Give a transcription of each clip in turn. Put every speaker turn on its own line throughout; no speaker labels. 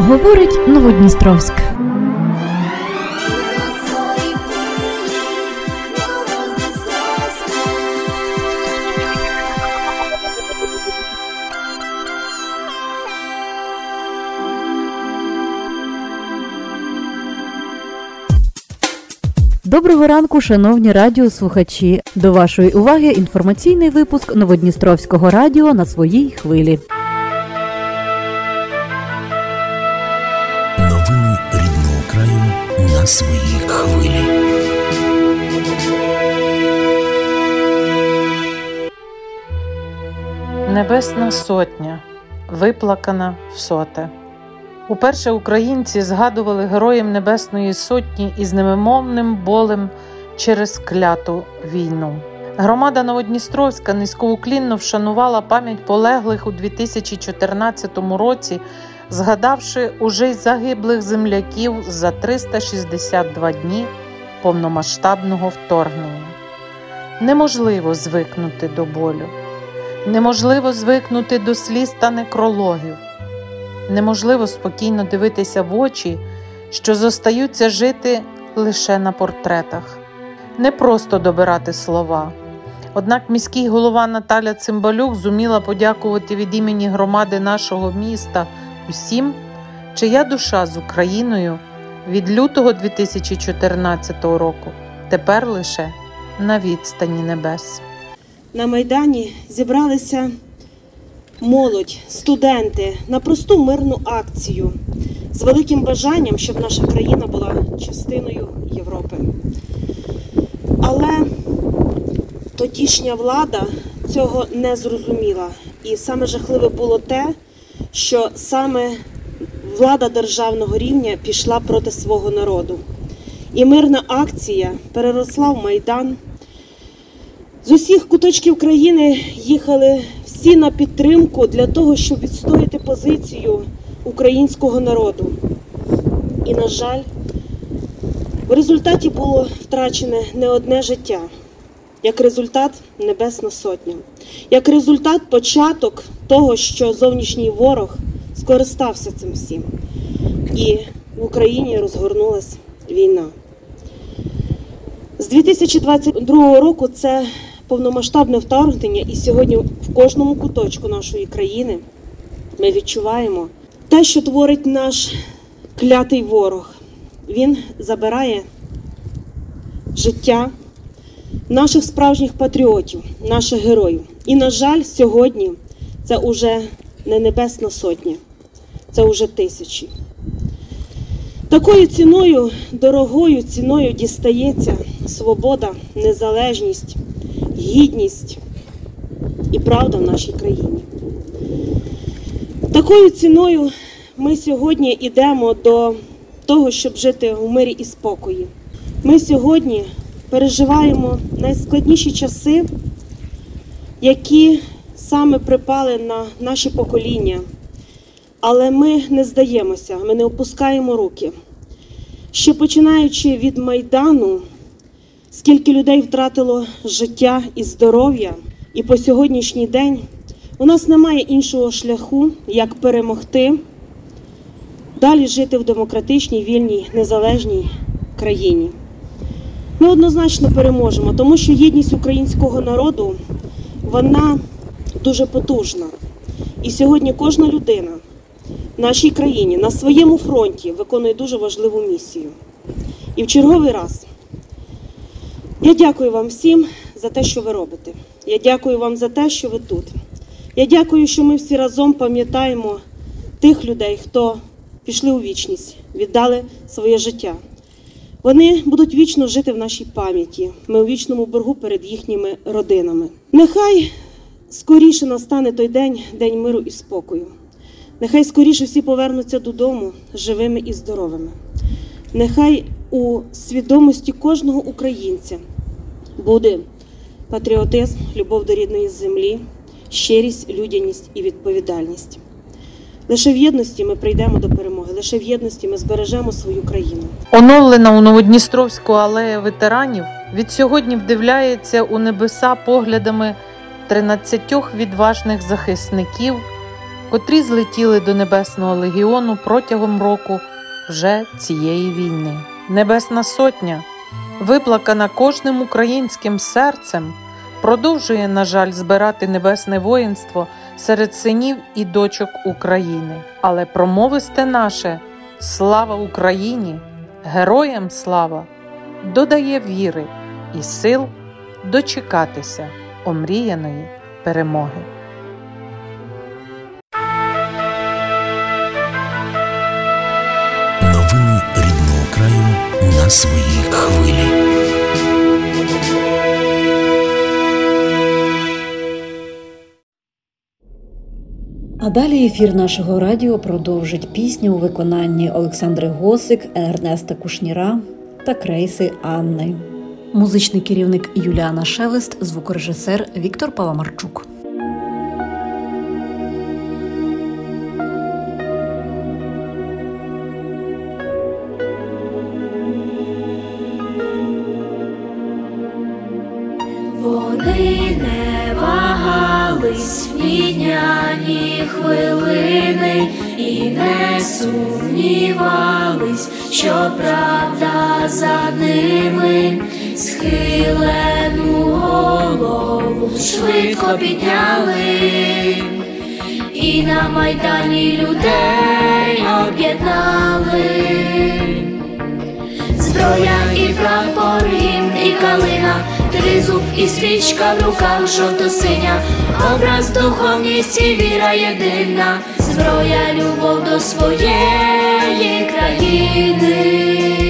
Говорить Новодністровськ. Доброго ранку, шановні радіослухачі! До вашої уваги інформаційний випуск Новодністровського радіо на своїй хвилі.
Новини рідного краю на своїй хвилі.
Небесна Сотня. Виплакана всоте. Уперше українці згадували героїв Небесної Сотні із невимовним болем через кляту війну. Громада Новодністровська низькоуклінно вшанувала пам'ять полеглих у 2014 році, згадавши уже й загиблих земляків за 362 дні повномасштабного вторгнення. Неможливо звикнути до болю. Неможливо звикнути до сліз та некрологів. Неможливо спокійно дивитися в очі, що зостаються жити лише на портретах. Не просто добирати слова. Однак міський голова Наталя Цимбалюк зуміла подякувати від імені громади нашого міста усім, чия душа з Україною від лютого 2014 року тепер лише на відстані небес.
На Майдані зібралися молодь, студенти на просту мирну акцію з великим бажанням, щоб наша країна була частиною Європи. Але тодішня влада цього не зрозуміла. І саме жахливе було те, що саме влада державного рівня пішла проти свого народу. І мирна акція переросла в Майдан. З усіх куточків країни їхали всі на підтримку для того, щоб відстояти позицію українського народу. І, на жаль, в результаті було втрачене не одне життя. Як результат – Небесна Сотня. Як результат – початок того, що зовнішній ворог скористався цим всім. І в Україні розгорнулась війна. З 2022 року це повномасштабне вторгнення, і сьогодні в кожному куточку нашої країни ми відчуваємо те, що творить наш клятий ворог. Він забирає життя наших справжніх патріотів, наших героїв. І, на жаль, сьогодні це уже не Небесна Сотня, це вже тисячі. Такою ціною, дорогою ціною дістається свобода, незалежність, гідність і правда в нашій країні. Такою ціною ми сьогодні йдемо до того, щоб жити у мирі і спокої. Ми сьогодні переживаємо найскладніші часи, які саме припали на наші покоління. Але ми не здаємося, ми не опускаємо руки. Ще починаючи від Майдану, скільки людей втратило життя і здоров'я, і по сьогоднішній день у нас немає іншого шляху, як перемогти, далі жити в демократичній, вільній, незалежній країні. Ми однозначно переможемо, тому що єдність українського народу, вона дуже потужна. І сьогодні кожна людина в нашій країні на своєму фронті виконує дуже важливу місію. І в черговий раз я дякую вам всім за те, що ви робите. Я дякую вам за те, що ви тут. Я дякую, що ми всі разом пам'ятаємо тих людей, хто пішли у вічність, віддали своє життя. Вони будуть вічно жити в нашій пам'яті. Ми у вічному боргу перед їхніми родинами. Нехай скоріше настане той день, день миру і спокою. Нехай скоріше всі повернуться додому живими і здоровими. Нехай у свідомості кожного українця буде патріотизм, любов до рідної землі, щирість, людяність і відповідальність. Лише в єдності ми прийдемо до перемоги, лише в єдності ми збережемо свою країну.
Оновлена у Новодністровську алея ветеранів від сьогодні вдивляється у небеса поглядами 13 відважних захисників, котрі злетіли до Небесного легіону протягом року вже цієї війни. Небесна Сотня, виплакана кожним українським серцем, продовжує, на жаль, збирати небесне воїнство серед синів і дочок України. Але промовисте наше «Слава Україні! Героям слава!» додає віри і сил дочекатися омріяної перемоги.
Новини рідного краю на своїй хвилі.
А далі ефір нашого радіо продовжить пісню у виконанні Олександри Госик, Ернеста Кушніра та Крейси Анни. Музичний керівник Юліана Шелест, звукорежисер Віктор Паламарчук.
Вони не вагались ні дня, ні хвилини і не сумнівались, що правда за ними. Схилену голову швидко підняли і на Майдані людей об'єднали. Зброя і прапор, гімн і калина, тризуб і свічка в руках жовто-синя, образ, духовність і віра єдина, зброя, любов до своєї країни.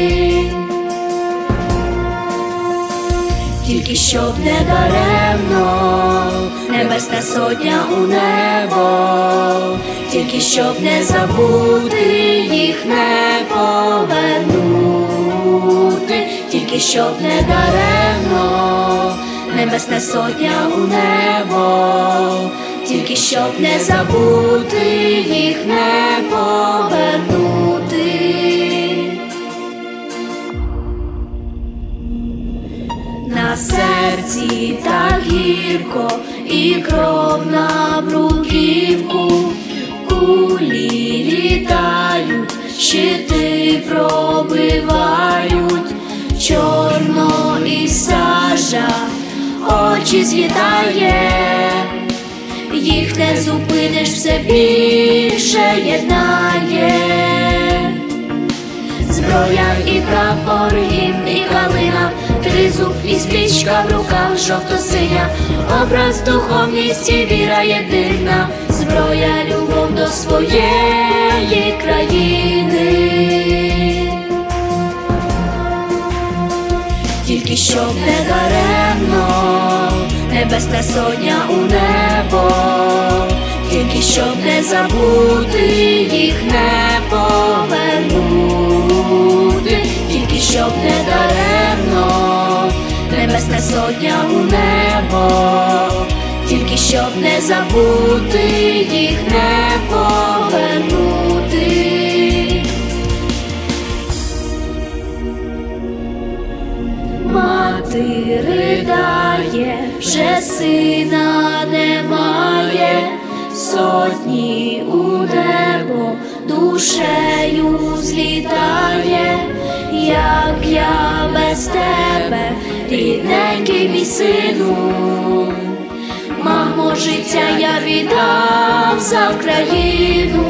Тільки щоб не даремно Небесна Сотня у небо, тільки щоб не забути, їх не повернути, тільки щоб не даремно Небесна Сотня у небо, тільки щоб не забути, їх не повернути. На серці так гірко і кров на бруківку, кулі літають, щити пробивають, чорно і сажа очі з'їдає, їх не зупиниш, все більше єднає. Зброя і прапор, гімн і калина, тризуб і свічка в руках жовто-синя, образ, духовність і віра єдина, зброя, любов до своєї країни. Тільки щоб не даремно Небесна Сотня у небо, тільки щоб не забути, їх не повернути, тільки щоб не даремно Небесна Сотня у небо, тільки щоб не забути, їх не повернути. Мати ридає, вже сина немає, сотні у небо душею злітає, як я без тебе, рідненький мій сину. Мамо, життя я віддав за Україну.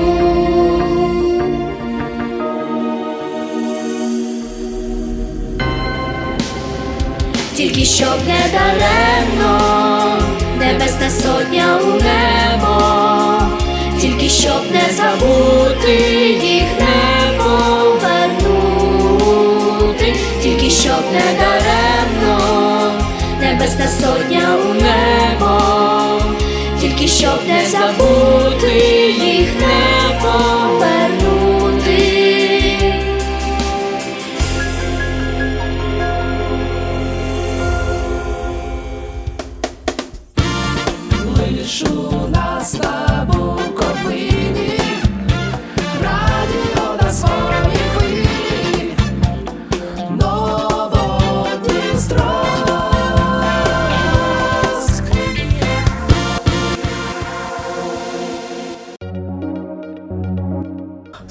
Тільки щоб не даремно Небесна Сотня у небо, тільки щоб не забути, їх не повернути, тільки щоб не даремно Небесна Сотня у небо, тільки щоб не забути, їх не повернути.
Лишу нас на Буковині, радіо на своїй хвилі, Новодністровськ.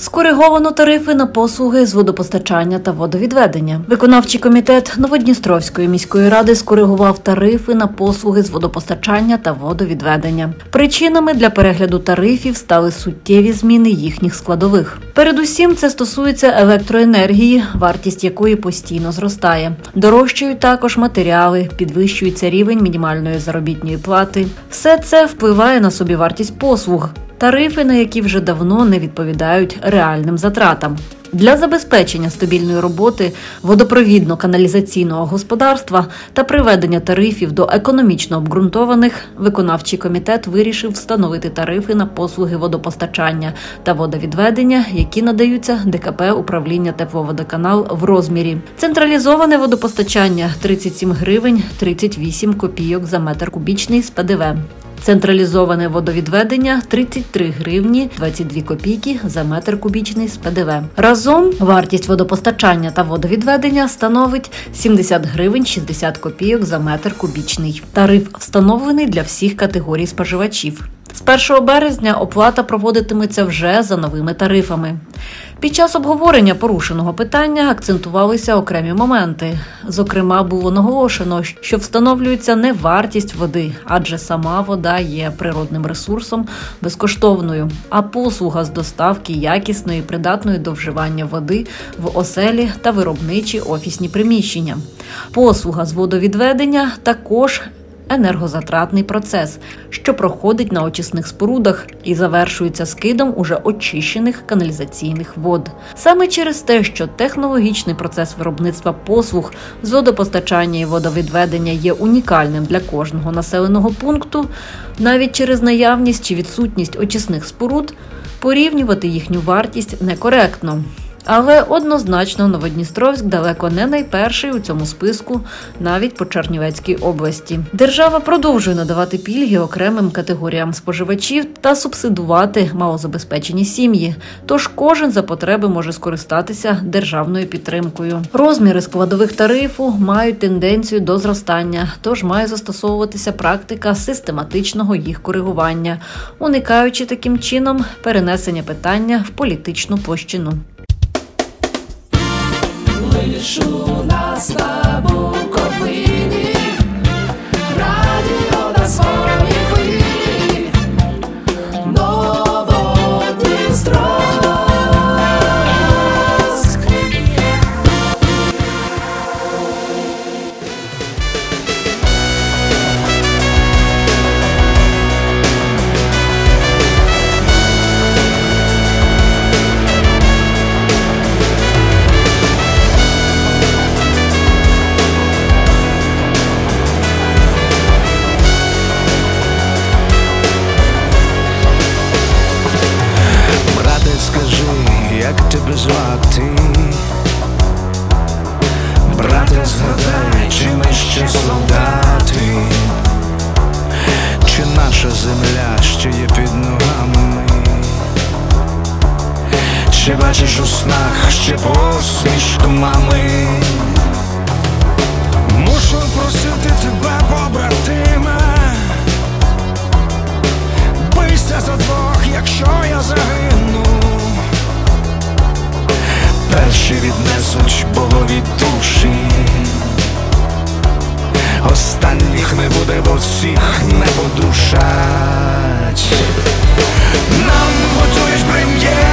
Скориговано тарифи на послуги з водопостачання та водовідведення. Виконавчий комітет Новодністровської міської ради скоригував тарифи на послуги з водопостачання та водовідведення. Причинами для перегляду тарифів стали суттєві зміни їхніх складових. Передусім, це стосується електроенергії, вартість якої постійно зростає. Дорожчають також матеріали, підвищується рівень мінімальної заробітної плати. Все це впливає на собівартість послуг, тарифи на які вже давно не відповідають реальним затратам. Для забезпечення стабільної роботи водопровідно-каналізаційного господарства та приведення тарифів до економічно обґрунтованих, виконавчий комітет вирішив встановити тарифи на послуги водопостачання та водовідведення, які надаються ДКП «Управління Тепловодоканал» в розмірі. Централізоване водопостачання – 37 гривень 38 копійок за метр кубічний з ПДВ. Централізоване водовідведення – 33 гривні 22 копійки за метр кубічний з ПДВ. Разом вартість водопостачання та водовідведення становить 70 гривень 60 копійок за метр кубічний. Тариф встановлений для всіх категорій споживачів. З 1 березня оплата проводитиметься вже за новими тарифами. Під час обговорення порушеного питання акцентувалися окремі моменти. Зокрема, було наголошено, що встановлюється не вартість води, адже сама вода є природним ресурсом безкоштовною, а послуга з доставки якісної, придатної до вживання води в оселі та виробничі офісні приміщення. Послуга з водовідведення також енергозатратний процес, що проходить на очисних спорудах і завершується скидом уже очищених каналізаційних вод. Саме через те, що технологічний процес виробництва послуг з водопостачання і водовідведення є унікальним для кожного населеного пункту, навіть через наявність чи відсутність очисних споруд, порівнювати їхню вартість некоректно. Але однозначно Новодністровськ далеко не найперший у цьому списку, навіть по Чернівецькій області. Держава продовжує надавати пільги окремим категоріям споживачів та субсидувати малозабезпечені сім'ї, тож кожен за потреби може скористатися державною підтримкою. Розміри складових тарифу мають тенденцію до зростання, тож має застосовуватися практика систематичного їх коригування, уникаючи таким чином перенесення питання в політичну площину.
Лиш у нас на Буковині радіо на своїй хвилі Новодністровськ.
Як тебе звати? Брате, згадай, чи ми ще солдати? Чи наша земля ще є під ногами? Чи бачиш у снах ще посмішку мами? Мушу просити тебе, побратиме, бийся за двох, якщо я загину. Перші віднесуть Богові душі, останніх не буде, бо всіх не подушать. Нам готують прем'єр